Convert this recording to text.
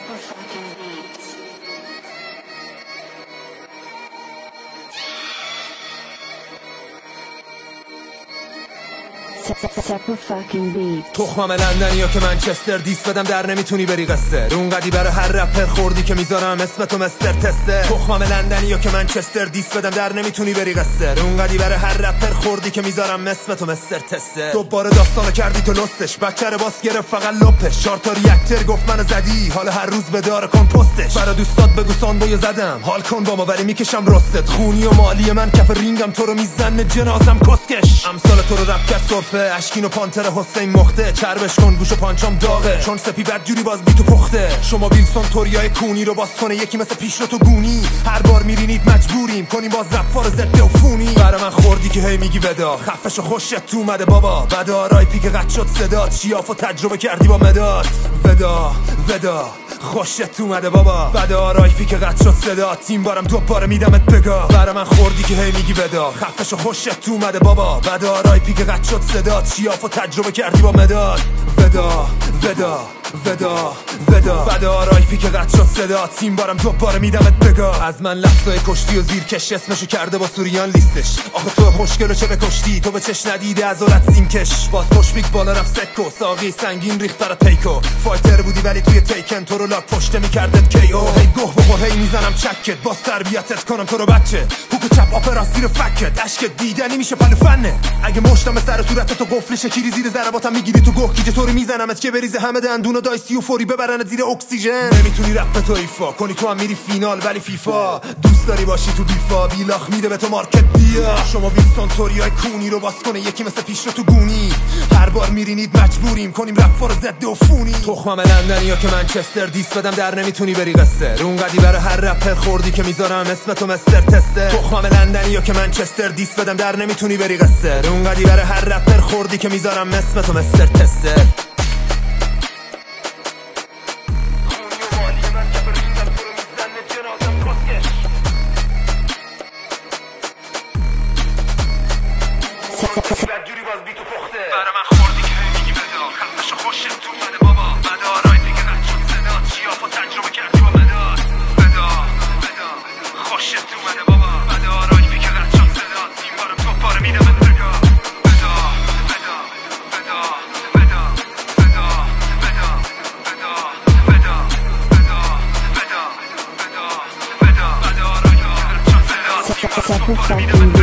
fucking beats. Seppa fucking beats. تخمم لندنی یا که منچستر دیست بدم در نمیتونی بری قصه اونقدی برای هر رپر خوردی که میذارم اسمتو مستر تسته. تخمم لندنی یا که منچستر دیست بدم در نمیتونی بری قصه اونقدی برای هر رپر خوردی که میذارم اسمتو مستر تسته. دوباره داستانو کردی تو لستش بچه باس گرفت فقط لپش 4 تا ریاکتر گفت منو زدی حالا هر روز به دار کن پستش. برا دوستات بگو ساندویو زدم حال کن با ما ولی میکشم رستت خونی و مالی من کف رینگم تو رو میزنه جنازم کسکش. امثال تو رو رپ کس طرفه اشکین و پانتر حسین مخته چربش کن گوش و پانچام داغه چون سپی بد جوری باز بی تو پخته. شما ویلسون توریای کونی رو باز کنه یکی مثل پیش رو تو گونی هر بار میرینید مجبوریم کنیم باز رپ فار ضد و فونی. برا من خوردی که هی میگی ودا خفش و خوشت تو اومده بابا بدا رایپی که قد شد صدات شیاف و تجربه کردی با مداد ودا خوشت اومده بابا بدا رایپی که قد شد صدات تیم بارم دوباره میدمت بگا. برا من خوردی که هی میگی ودا خفش و خوشت تو اومده بابا بدا رایپی که قد شد صدات شیاف و تجربه کردی با مداد ودا بدا رایپی که قد شد صدا تیم بارم دوباره میدمت بگا. از من لحظای کشتی و زیرکش اسمشو کرده با سوریان لیستش آخه تو خوشگل و چه بکشتی تو به چش ندیده از اولت سیمکش باز پشت بالا رفت سکو ساقی سنگین ریخت برا پیکو فایتر بودی ولی توی تیکن تو رو لاک پشته میکردت کیو. هی گوه بخور هی میزنم چکت باز تربیتت کنم تو رو بچه هوک چپ آپرا زیر فکت اشکت دیدنی میشه پلو فنه اگه مشتم سر صورت تو قفل شکیری زیر ضرباتم میگیری تو گوه گیجه طوری میزنمت که بریزه همه دندون و دایسی و فوری ببرن زیر اکسیژن. نمیتونی رپ تو ایفا کنی تو هم میری فینال ولی فیفا دوست داری باشی تو دیفا بیلاخ میده به تو مارکت بیا. شما ویلسون توریای کونی رو باز کنه یکی مثل پیش رو تو گونی هر بار میرینید مجبوریم کنیم رپ فار ضد و فونی. تخمم لندنی یا که منچستر دیست بدم در نمیتونی بری قصه اونقدی برای هر رپر خوردی که میذارم اسمتو مستر تسته. تخمم لندنی یا که منچستر دیست بدم در نمیتونی بری قصه اونقدی برای هر رپر خوردی که میذارم اسمتو مستر تسته. جوری باز بی تو پخته برا من خوردی که هی میگی ودا خفش و خوشت تو اومده بابا بدا رایپی که قد شد صدات شیاف و تجربه کردی با مداد ودا خوشت تو اومده بابا بدا رایپی که قد شد صدات تیم بارم دوباره میدمت بگا. Seppa fucking beats.